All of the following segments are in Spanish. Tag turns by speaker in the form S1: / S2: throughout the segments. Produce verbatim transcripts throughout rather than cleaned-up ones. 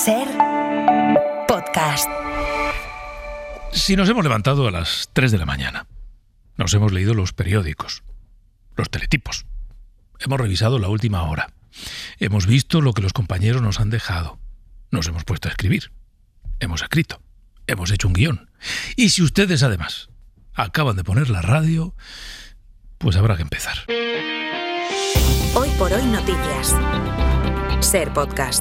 S1: Ser podcast.
S2: Si nos hemos levantado a las tres de la mañana, nos hemos leído los periódicos, los teletipos, hemos revisado la última hora, hemos visto lo que los compañeros nos han dejado, nos hemos puesto a escribir, hemos escrito, hemos hecho un guión. Y si ustedes además acaban de poner la radio, pues habrá que empezar.
S1: Hoy por hoy noticias. Ser podcast.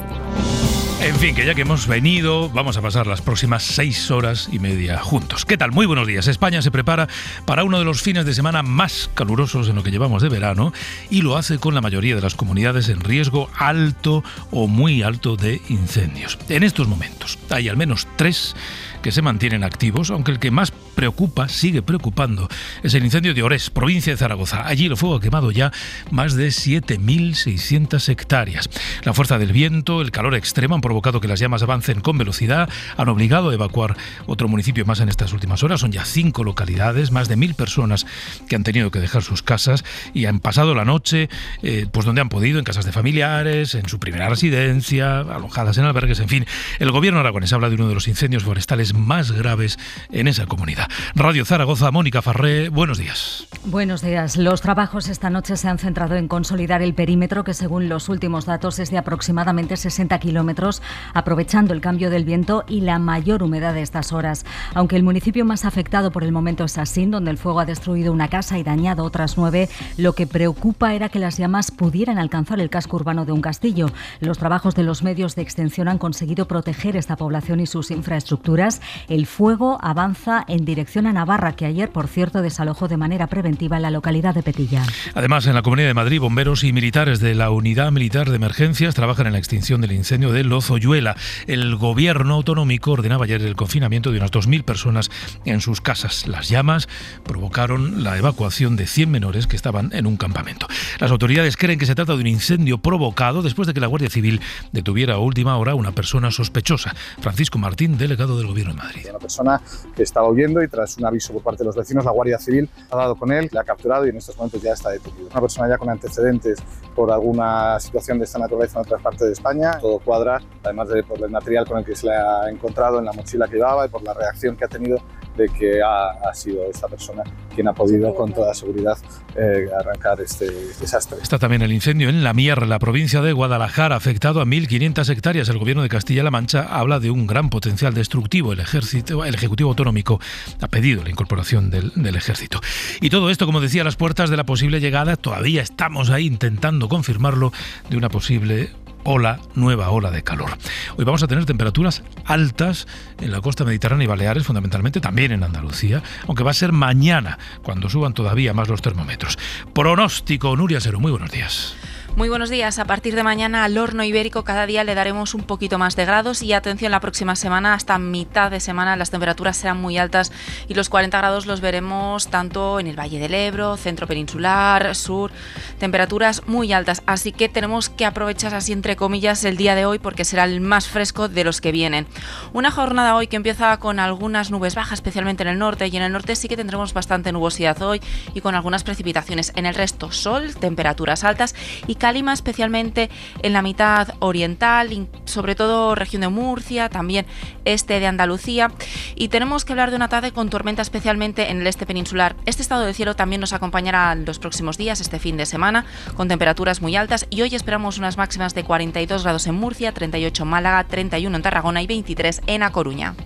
S2: En fin, que ya que hemos venido, vamos a pasar las próximas seis horas y media juntos. ¿Qué tal? Muy buenos días. España se prepara para uno de los fines de semana más calurosos en lo que llevamos de verano y lo hace con la mayoría de las comunidades en riesgo alto o muy alto de incendios. En estos momentos hay al menos tres que se mantienen activos, aunque el que más preocupa, sigue preocupando, es el incendio de Orés, provincia de Zaragoza. Allí el fuego ha quemado ya más de siete mil seiscientas hectáreas. La fuerza del viento, el calor extremo han provocado que las llamas avancen con velocidad, han obligado a evacuar otro municipio más en estas últimas horas. Son ya cinco localidades, más de mil personas que han tenido que dejar sus casas y han pasado la noche eh, pues donde han podido, en casas de familiares, en su primera residencia, alojadas en albergues, en fin. El gobierno aragonés habla de uno de los incendios forestales más graves en esa comunidad. Radio Zaragoza, Mónica Farré, buenos días.
S3: Buenos días. Los trabajos esta noche se han centrado en consolidar el perímetro, que según los últimos datos es de aproximadamente sesenta kilómetros, aprovechando el cambio del viento y la mayor humedad de estas horas. Aunque el municipio más afectado por el momento es Asín, donde el fuego ha destruido una casa y dañado otras nueve, lo que preocupa era que las llamas pudieran alcanzar el casco urbano de un castillo. Los trabajos de los medios de extensión han conseguido proteger esta población y sus infraestructuras. El fuego avanza en dirección a Navarra, que ayer, por cierto, desalojó de manera preventiva la localidad de Petilla.
S2: Además, en la Comunidad de Madrid, bomberos y militares de la Unidad Militar de Emergencias trabajan en la extinción del incendio de Lozoyuela. El gobierno autonómico ordenaba ayer el confinamiento de unas dos mil personas en sus casas. Las llamas provocaron la evacuación de cien menores que estaban en un campamento. Las autoridades creen que se trata de un incendio provocado después de que la Guardia Civil detuviera a última hora a una persona sospechosa. Francisco Martín, delegado del Gobierno de Madrid.
S4: Una persona que estaba huyendo y tras un aviso por parte de los vecinos, la Guardia Civil ha dado con él, le ha capturado y en estos momentos ya está detenido. Una persona ya con antecedentes por alguna situación de esta naturaleza en otras partes de España. Todo cuadra, además de por el material con el que se le ha encontrado en la mochila que llevaba y por la reacción que ha tenido de que ha, ha sido esta persona quien ha podido con toda seguridad eh, arrancar este desastre.
S2: Está también el incendio en La Mierra, la provincia de Guadalajara, afectado a mil quinientas hectáreas. El gobierno de Castilla-La Mancha habla de un gran potencial destructivo. El ejército, el Ejecutivo Autonómico ha pedido la incorporación del, del ejército. Y todo esto, como decía, a las puertas de la posible llegada, todavía estamos ahí intentando confirmarlo, de una posible ola, nueva ola de calor. Hoy vamos a tener temperaturas altas en la costa mediterránea y Baleares, fundamentalmente también en Andalucía, aunque va a ser mañana cuando suban todavía más los termómetros. Pronóstico, Nuria Sero, muy buenos días.
S5: Muy buenos días. A partir de mañana al horno ibérico cada día le daremos un poquito más de grados y atención, la próxima semana hasta mitad de semana las temperaturas serán muy altas y los cuarenta grados los veremos tanto en el Valle del Ebro, centro peninsular, sur, temperaturas muy altas, así que tenemos que aprovechar así entre comillas el día de hoy porque será el más fresco de los que vienen. Una jornada hoy que empieza con algunas nubes bajas, especialmente en el norte, y en el norte sí que tendremos bastante nubosidad hoy y con algunas precipitaciones. En el resto sol, temperaturas altas y calima, especialmente en la mitad oriental, sobre todo región de Murcia, también este de Andalucía. Y tenemos que hablar de una tarde con tormenta, especialmente en el este peninsular. Este estado de cielo también nos acompañará en los próximos días, este fin de semana, con temperaturas muy altas. Y hoy esperamos unas máximas de cuarenta y dos grados en Murcia, treinta y ocho en Málaga, treinta y uno en Tarragona y veintitrés en A Coruña.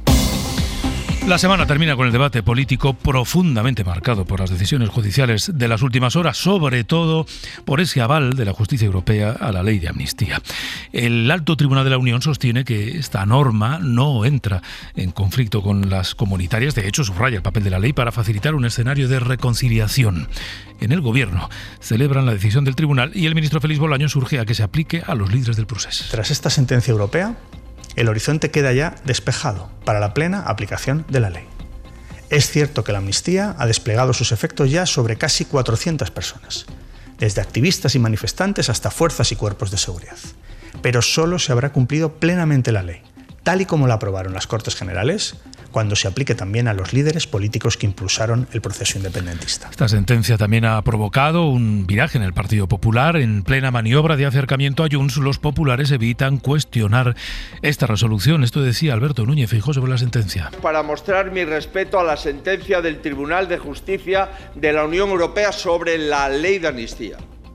S2: La semana termina con el debate político profundamente marcado por las decisiones judiciales de las últimas horas, sobre todo por ese aval de la justicia europea a la ley de amnistía. El Alto Tribunal de la Unión sostiene que esta norma no entra en conflicto con las comunitarias. De hecho, subraya el papel de la ley para facilitar un escenario de reconciliación. En el Gobierno celebran la decisión del tribunal y el ministro Félix Bolaños urge a que se aplique a los líderes del proceso.
S6: Tras esta sentencia europea, el horizonte queda ya despejado para la plena aplicación de la ley. Es cierto que la amnistía ha desplegado sus efectos ya sobre casi cuatrocientas personas, desde activistas y manifestantes hasta fuerzas y cuerpos de seguridad. Pero solo se habrá cumplido plenamente la ley, tal y como la aprobaron las Cortes Generales, cuando se aplique también a los líderes políticos que impulsaron el proceso independentista.
S2: Esta sentencia también ha provocado un viraje en el Partido Popular. En plena maniobra de acercamiento a Junts, los populares evitan cuestionar esta resolución. Esto decía Alberto Núñez Feijóo sobre la sentencia.
S7: Para mostrar mi respeto a la sentencia del Tribunal de Justicia de la Unión Europea sobre la ley de amnistía.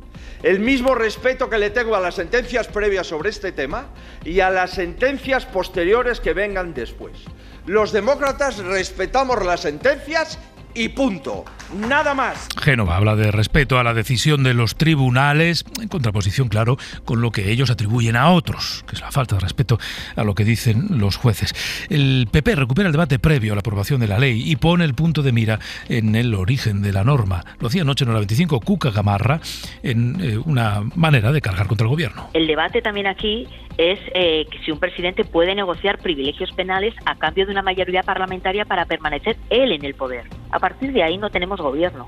S7: El mismo respeto que le tengo a las sentencias previas sobre este tema y a las sentencias posteriores que vengan después. Los demócratas respetamos las sentencias y punto. Nada más.
S2: Génova habla de respeto a la decisión de los tribunales, en contraposición, claro, con lo que ellos atribuyen a otros, que es la falta de respeto a lo que dicen los jueces. El P P recupera el debate previo a la aprobación de la ley y pone el punto de mira en el origen de la norma. Lo hacía anoche en hora veinticinco Cuca Gamarra en eh, una manera de cargar contra el gobierno.
S8: El debate también aquí es eh, que si un presidente puede negociar privilegios penales a cambio de una mayoría parlamentaria para permanecer él en el poder. A partir de ahí no tenemos gobierno.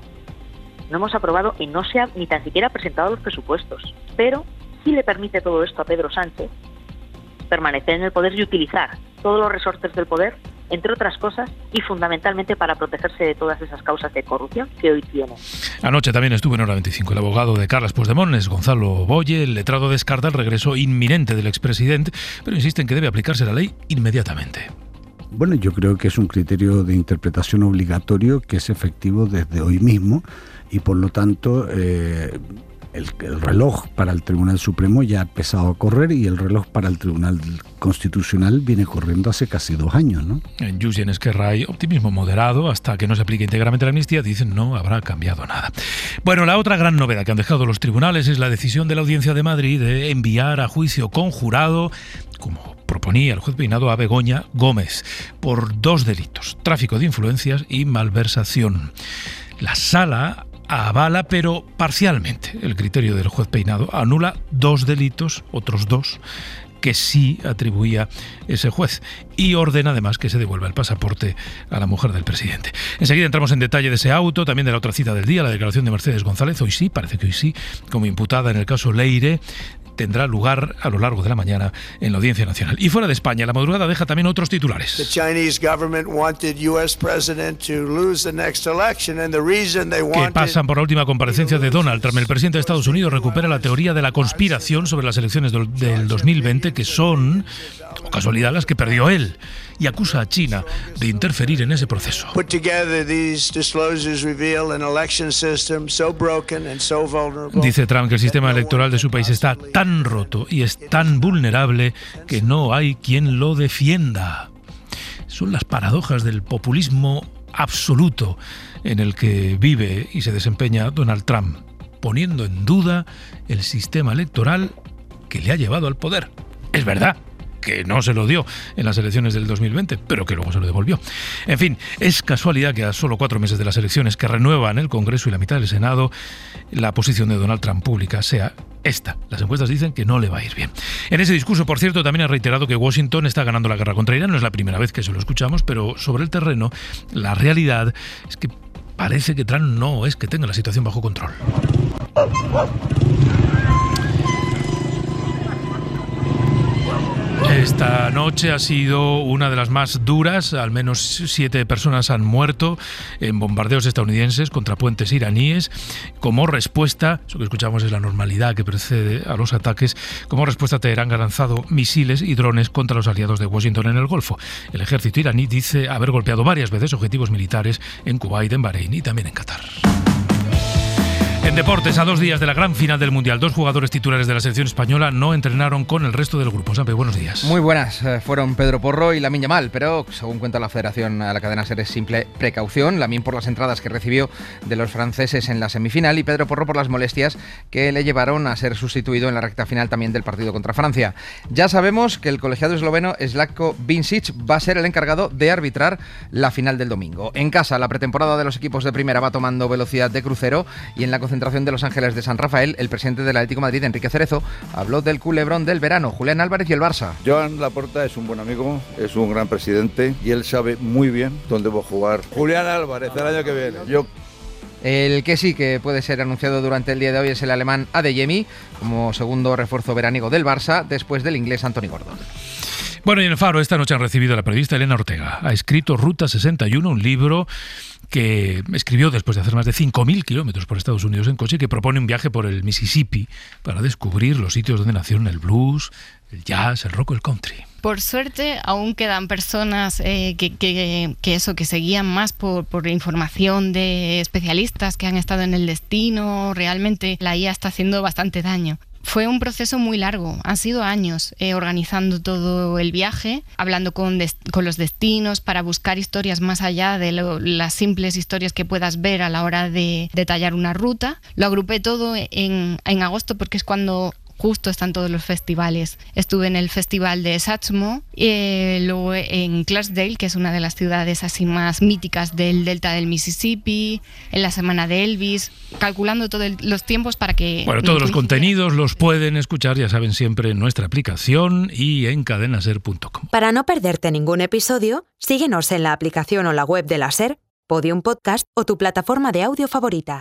S8: No hemos aprobado y no se ha ni tan siquiera presentado los presupuestos. Pero sí le permite todo esto a Pedro Sánchez permanecer en el poder y utilizar todos los resortes del poder, entre otras cosas, y fundamentalmente para protegerse de todas esas causas de corrupción que hoy tiene.
S2: Anoche también estuvo en hora veinticinco el abogado de Carles Puigdemont, es Gonzalo Boye. El letrado descarta el regreso inminente del expresidente, pero insiste en que debe aplicarse la ley inmediatamente.
S9: Bueno, yo creo que es un criterio de interpretación obligatorio que es efectivo desde hoy mismo y por lo tanto eh, el, el reloj para el Tribunal Supremo ya ha empezado a correr y el reloj para el Tribunal Constitucional viene corriendo hace casi dos años, ¿no?
S2: En Junts y en Esquerra hay optimismo moderado. Hasta que no se aplique íntegramente la amnistía, dicen, no habrá cambiado nada. Bueno, la otra gran novedad que han dejado los tribunales es la decisión de la Audiencia de Madrid de enviar a juicio conjurado, como proponía el juez Peinado, a Begoña Gómez por dos delitos: tráfico de influencias y malversación. La sala avala, pero parcialmente, el criterio del juez Peinado. Anula dos delitos, otros dos, que sí atribuía ese juez, y ordena además que se devuelva el pasaporte a la mujer del presidente. Enseguida entramos en detalle de ese auto, también de la otra cita del día, la declaración de Mercedes González. Hoy sí, parece que hoy sí, como imputada en el caso Leire, tendrá lugar a lo largo de la mañana en la Audiencia Nacional. Y fuera de España, la madrugada deja también otros titulares. Que pasan por la última comparecencia de Donald Trump. El presidente de Estados Unidos recupera la teoría de la conspiración sobre las elecciones del, del dos mil veinte, que son, o casualidad, las que perdió él, y acusa a China de interferir en ese proceso. Dice Trump que el sistema electoral de su país está tan roto y es tan vulnerable que no hay quien lo defienda. Son las paradojas del populismo absoluto en el que vive y se desempeña Donald Trump, poniendo en duda el sistema electoral que le ha llevado al poder. Es verdad que no se lo dio en las elecciones del dos mil veinte, pero que luego se lo devolvió. En fin, es casualidad que a solo cuatro meses de las elecciones que renuevan el Congreso y la mitad del Senado, la posición de Donald Trump pública sea esta. Las encuestas dicen que no le va a ir bien. En ese discurso, por cierto, también ha reiterado que Washington está ganando la guerra contra Irán. No es la primera vez que se lo escuchamos, pero sobre el terreno, la realidad es que parece que Trump no es que tenga la situación bajo control. Esta noche ha sido una de las más duras. Al menos siete personas han muerto en bombardeos estadounidenses contra puentes iraníes como respuesta, eso que escuchamos es la normalidad que precede a los ataques, como respuesta Teherán ha lanzado misiles y drones contra los aliados de Washington en el Golfo. El ejército iraní dice haber golpeado varias veces objetivos militares en Kuwait, en Bahrein y también en Qatar. En deportes, a dos días de la gran final del Mundial, dos jugadores titulares de la selección española no entrenaron con el resto del grupo. Sampe, buenos días.
S10: Muy buenas. Fueron Pedro Porro y Lamine Yamal, pero según cuenta la Federación, a la cadena SER es simple precaución. Lamine por las entradas que recibió de los franceses en la semifinal y Pedro Porro por las molestias que le llevaron a ser sustituido en la recta final también del partido contra Francia. Ya sabemos que el colegiado esloveno Slavko Vincic va a ser el encargado de arbitrar la final del domingo. En casa, la pretemporada de los equipos de primera va tomando velocidad de crucero y en la concentración de Los Ángeles de San Rafael, el presidente del Atlético de Madrid, Enrique Cerezo, habló del culebrón del verano, Julián Álvarez y el Barça.
S11: Joan Laporta es un buen amigo, es un gran presidente y él sabe muy bien dónde va a jugar Julián Álvarez el año que viene. Yo
S10: El que sí que puede ser anunciado durante el día de hoy es el alemán Adeyemi como segundo refuerzo veraniego del Barça después del inglés Anthony Gordon.
S2: Bueno, y en el Faro esta noche han recibido a la periodista Elena Ortega. Ha escrito Ruta sesenta y uno, un libro que escribió después de hacer más de cinco mil kilómetros por Estados Unidos en coche y que propone un viaje por el Mississippi para descubrir los sitios donde nacieron el blues, el jazz, el rock o el country.
S12: Por suerte, aún quedan personas eh, que, que, que eso, que seguían más por, por información de especialistas que han estado en el destino. Realmente la I A está haciendo bastante daño. Fue un proceso muy largo, han sido años eh, organizando todo el viaje, hablando con, des- con los destinos para buscar historias más allá de lo, las simples historias que puedas ver a la hora de detallar una ruta. Lo agrupé todo en, en agosto porque es cuando justo están todos los festivales. Estuve en el festival de Satchmo, eh, luego en Clarksdale, que es una de las ciudades así más míticas del delta del Mississippi, en la semana de Elvis, calculando todos los tiempos para que...
S2: Bueno, todos los contenidos los pueden escuchar, ya saben, siempre en nuestra aplicación y en cadena ser punto com.
S1: Para no perderte ningún episodio, síguenos en la aplicación o la web de la SER, Podium Podcast o tu plataforma de audio favorita.